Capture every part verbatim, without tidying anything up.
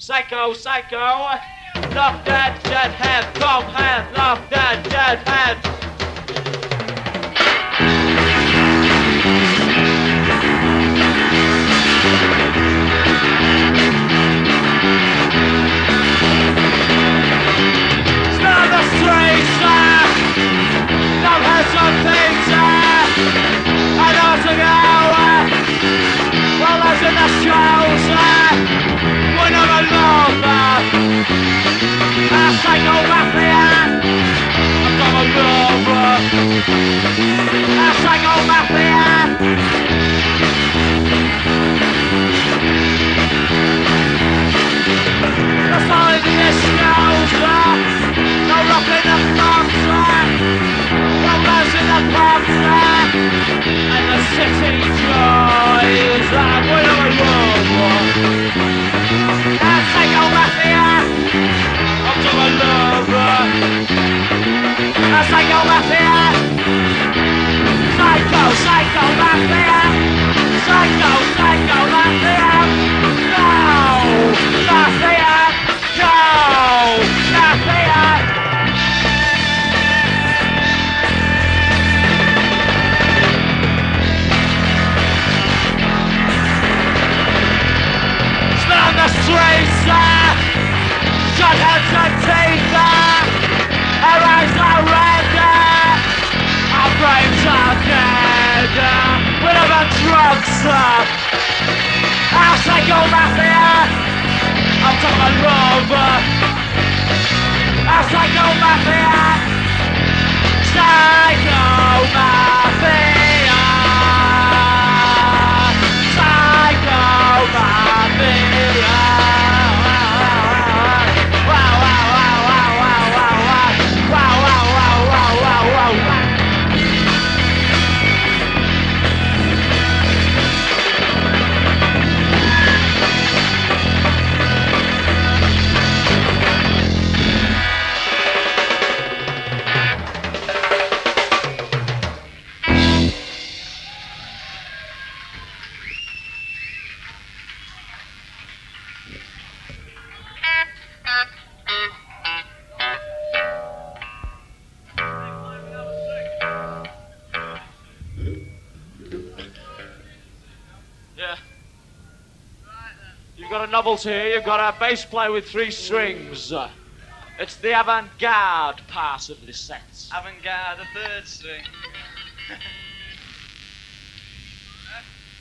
Psycho, psycho. Knock that jet head, come head, knock that jet head. Smell the streets, uh, no heads on pizza. I know to go, uh, well as in the shows, uh, we're not alone, uh, a psycho mafia, I'm a lover, a psycho mafia. The solid in the snows, uh, no rock in the pumps, uh, no buzz in the pumps, uh, and the city joys, uh, we're not alone, uh, a psycho mafia. I'm to a lover, a psycho mafia, psycho, psycho mafia, psycho, psycho mafia, no, mafia, no, mafia. Smell the streets, uh, shut heads and teeth, uh, our eyes are red, uh, our brains are dead, uh, we're not on drugs, uh, our psycho mafia, I'm talking about love, uh, our psycho mafia, psycho mafia, psycho mafia. Yeah. You've got a novelty here, you've got a bass player with three strings. Uh, it's the avant-garde part of the set. Avant-garde, the third string.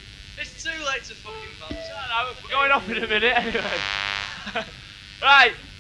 It's too late to fucking bounce. I know, we're going off in a minute anyway. Right.